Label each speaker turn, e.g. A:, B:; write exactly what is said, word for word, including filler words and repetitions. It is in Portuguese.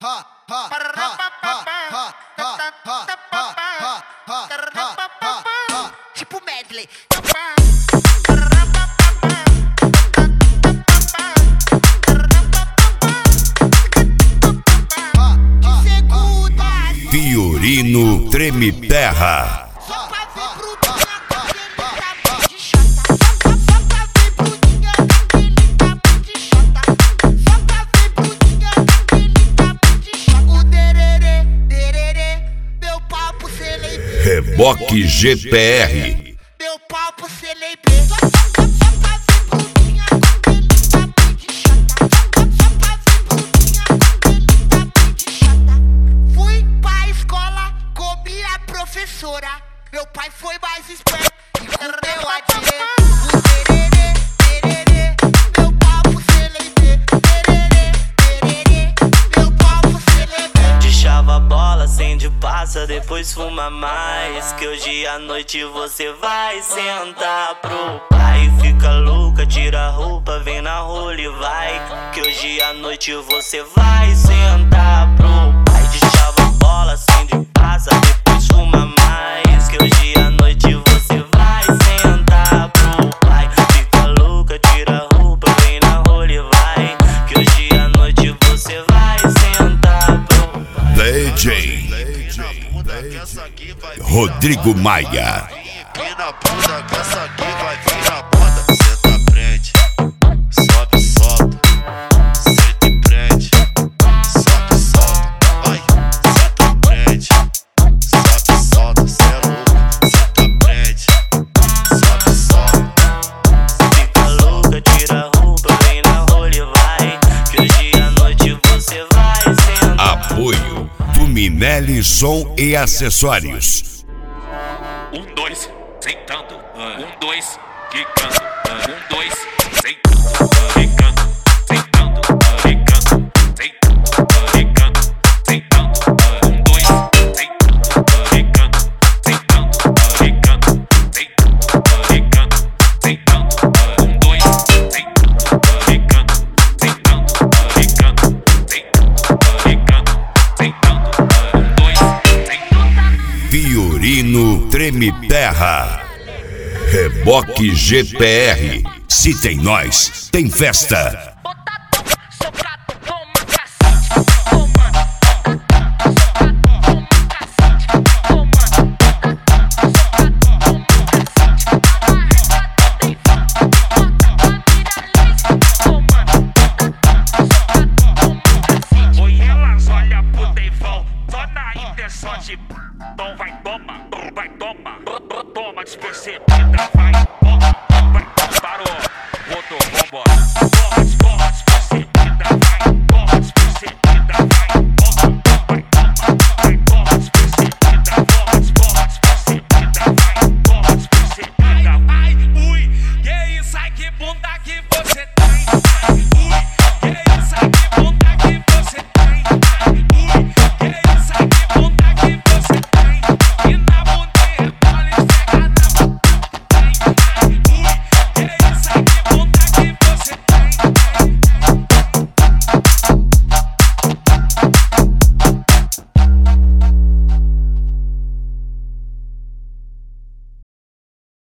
A: Tipo medley.
B: Fiorino Treme Terra. Reboque G P R.
A: Meu papo selei Fui pra escola, comi a professora. Meu pai foi mais esperto e comeu a direita. O tererê, tererê, meu papo selei tererê, tererê, meu papo selei.
C: Deixava a bola, acende, passa, depois fuma mais. Que hoje à noite você vai sentar pro pai. Fica louca, tira a roupa, vem na rola e vai. Que hoje à noite você vai sentar pro pai. Deixava a bola, acende, passa, depois fuma mais. Que hoje à noite você vai sentar pro pai. Fica louca, tira a roupa, vem na rola e vai. Que hoje à noite você vai sentar pro pai.
B: D J Rodrigo Maia.
D: Empina a bunda que essa aqui vai vir na moda. Senta à frente, sobe e solta. Senta e prende, sobe e solta. Vai, senta à frente, sobe e solta. Cê é louco, senta à frente, sobe e solta.
C: Fica louca, tira a roupa, vem na rola e vai. Que hoje à noite você vai sentar.
B: Apoio Tuminelli Som e Acessórios.
E: Um, dois, sentando. Um, dois, quicando. Um, dois, sentando. Quicando, sentando. Quicando, sentando. Quicando, sentando. Um, dois, sentando. Quicando, sentando. Quicando, sentando. Quicando, sentando. Um, dois, sentando. Quicando, sentando. Quicando, sentando. Quicando, sentando. Um, dois, sentando.
B: Fiorino Treme Terra. Reboque G P R. Se tem nós, tem festa.
E: Oi, elas olham pro Deivão, só na intenção de então vai tomar.